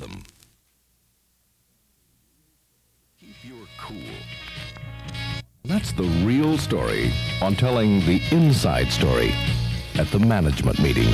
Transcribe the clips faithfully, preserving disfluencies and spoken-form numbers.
them. Keep your cool. That's the real story on telling the inside story at the management meeting.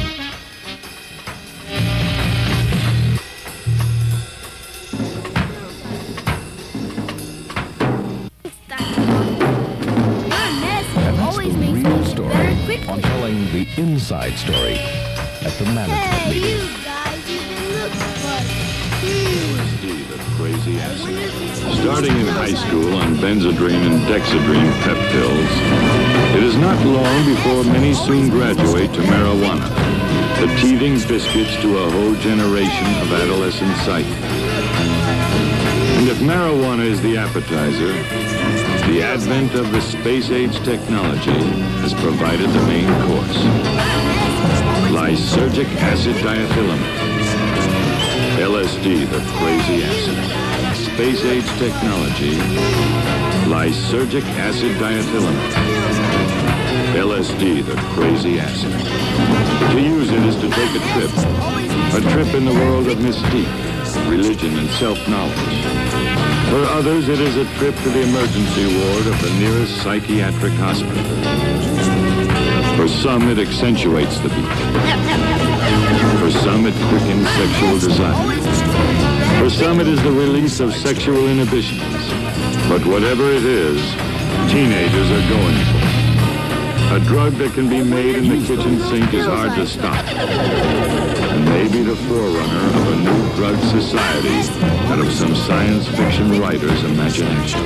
And that's the real story on telling the inside story at the management Hey, meeting. you guys, you can look funny. L S D, the crazy acid. Starting in high school on Benzedrine and Dexedrine pep pills, it is not long before many soon graduate to marijuana, the teething biscuits to a whole generation of adolescent psyche. And if marijuana is the appetizer, the advent of the space-age technology has provided the main course. Lysergic acid diethylamide. L S D, the crazy acid. Space-age technology. Lysergic acid diethylamide. L S D, the crazy acid. To use it is to take a trip. A trip in the world of mystique, religion, and self-knowledge. For others, it is a trip to the emergency ward of the nearest psychiatric hospital. For some, it accentuates the beat. For some, it quickens sexual desire. For some, it is the release of sexual inhibitions. But whatever it is, teenagers are going for it. A drug that can be made in the kitchen sink is hard to stop. And may be the forerunner of a new drug society out of some science fiction writer's imagination.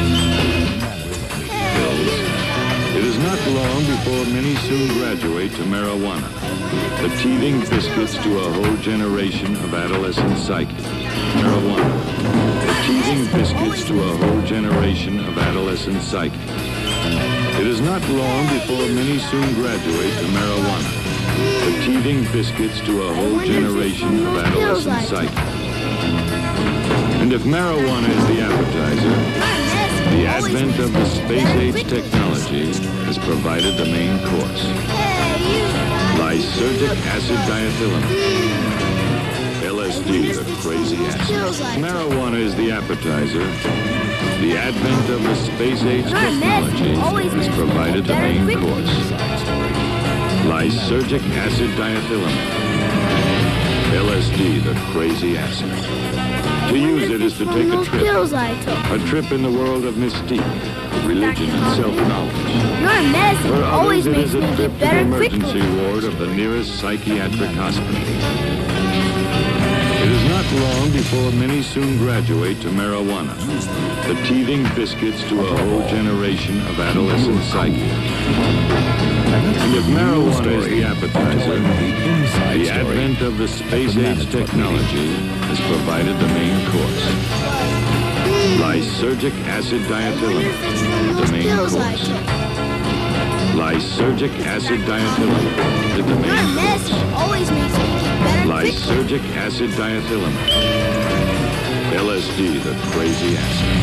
Pills. It is not long before many soon graduate to marijuana, the teething biscuits to a whole generation of adolescent psyche. Marijuana. The teething biscuits to a whole generation of adolescent psyche. It is not long before many soon graduate to marijuana, the teething biscuits to a whole generation of adolescent psyche. And if marijuana is the appetizer, the advent of the space-age technology has provided the main course. Lysergic acid diethylamide. L S D, the crazy acid. Marijuana is the appetizer. The advent of the space-age technology has provided the main course. Lysergic acid diethylamide. L S D, the crazy acid. To use it is to take a trip. A trip in the world of mystique, religion, and self-knowledge. Your medicine For always others, it makes is a me trip get to the better emergency quickly. ward of the nearest psychiatric hospital. It is not long before many soon graduate to marijuana, the teething biscuits to a whole generation of adolescent psyche. And if marijuana is the appetizer, the advent of the space-age technology has provided the main course. Lysergic acid diethylamide, the main course. Lysergic acid diethylamide, the Your main course. medicine always makes me get better quickly. Lysergic acid diethylamide. L S D, the crazy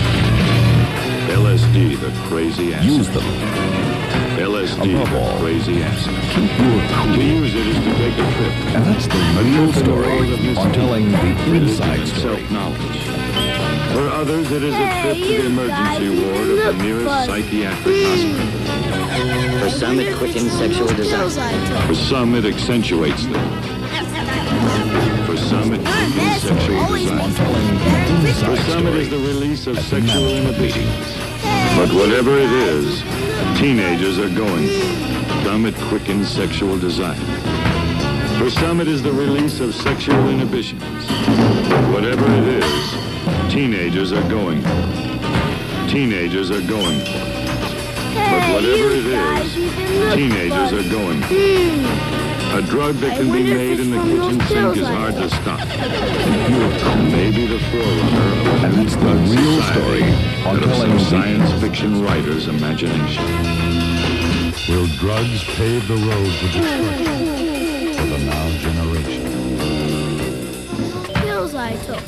acid. L S D, the crazy acid. Use them. L S D, Above the all, crazy acid. Keep your To cool. use it is to take a trip. And that's the A real trip in the world story of mystique, on telling the religion, inside and story. self-knowledge. For others, it is a Hey, trip to the you emergency guys, ward you of the look nearest funny. psychiatric hospital. For some, it quickens sexual desire. For some, it accentuates them. For some, it quickens sexual desire. On telling the For inside some, it is story. the release of sexual inhibitions. But whatever it is, teenagers are going for it. Some, it quickens sexual desire. For some, it is the release of sexual inhibitions. But whatever it is, teenagers are going for it. Teenagers are going for it. But whatever it is, teenagers are going for it. A drug that can be made in the kitchen sink is hard to stop. And maybe the forerunner of a And new that's the drug real society story on out of telling some the science fiction writer's imagination. Will drugs pave the road to destruction for the now generation? Pills I took.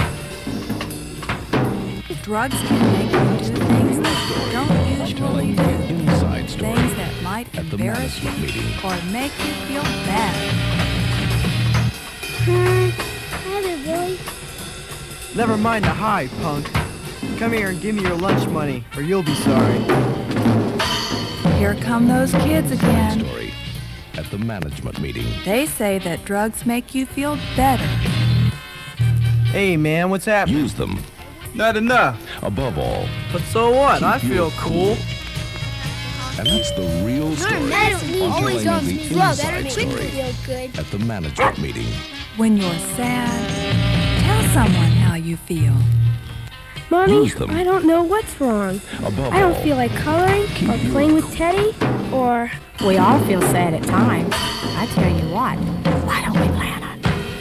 Drugs can make you do things that you don't usually Telling the do. inside story Things that might at the embarrass you management meeting. or make you feel bad. Hmm, either, Billy. Never mind the high, punk. Come here and give me your lunch money, or you'll be sorry. Here come those kids again. Story at the management meeting. They say that drugs make you feel better. Hey, man, what's happening? Use them. Not enough. Above all, But so what? Keep I feel you cool. and that's the real Our story medicine on always telling makes the me well inside better. Makes me story feel good. at the management meeting. When you're sad, tell someone how you feel. Mommy, Use them. I don't know what's wrong. Above I don't all, feel like coloring keep or you playing with cool. Teddy or... We all feel sad at times. I tell you what, why don't we plan on?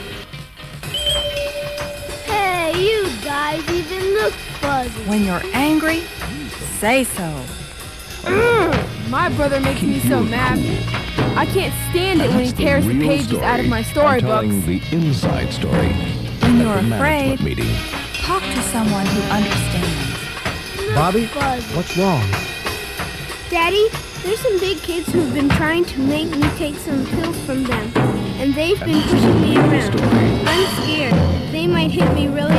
Hey, you guys even look fuzzy. When you're angry, say so. My brother makes me so mad. I can't stand it And when he that's the tears the real pages story out of my on storybooks. telling the inside story When at you're the management afraid, meeting. talk to someone who understands. Bobby, Fuzzy. what's wrong? Daddy, there's some big kids who've been trying to make me take some pills from them. And they've been pushing me around. I'm scared. They might hit me really